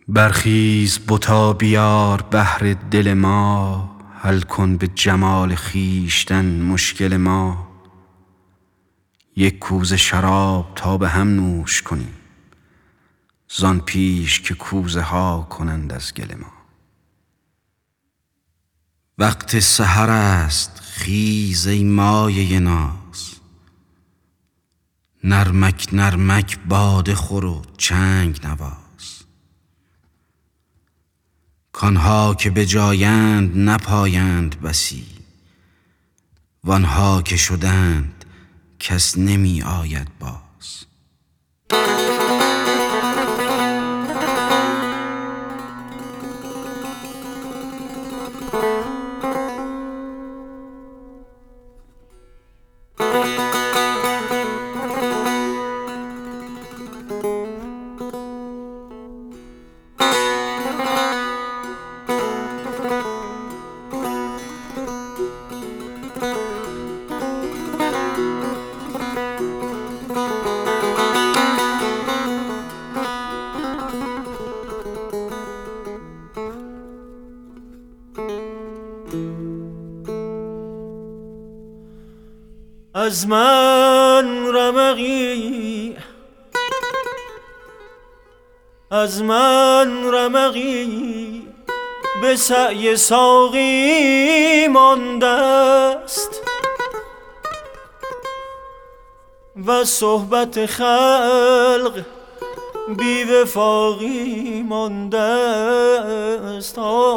برخیز بتا بیار بهر دل ما، حل کن به جمال خویشتن مشکل ما. یک کوزه شراب تا به هم نوش کنیم، زان پیش که کوزه ها کنند از گل ما. وقت سحر است خیز ای مایه ناز، نرمک نرمک باده خور و چنگ نواز. کانها که بجایند نپایند بسی، وانها که شدند کس نمی آید باز. از من رمقی، از من رمقی به سعی ساقی مانده است و صحبت خلق بی وفاقی مانده است.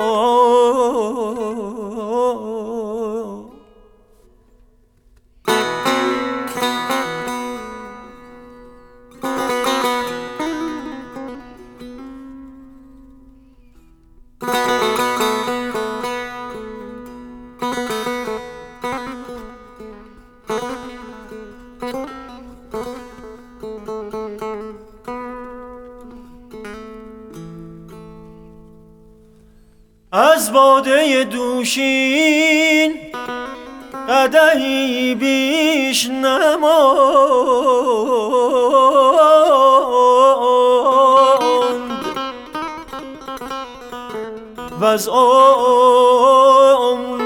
از باده دوشین قدحی بیش نماند، وز آن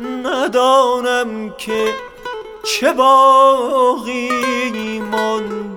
ندانم که چه باقی ماند.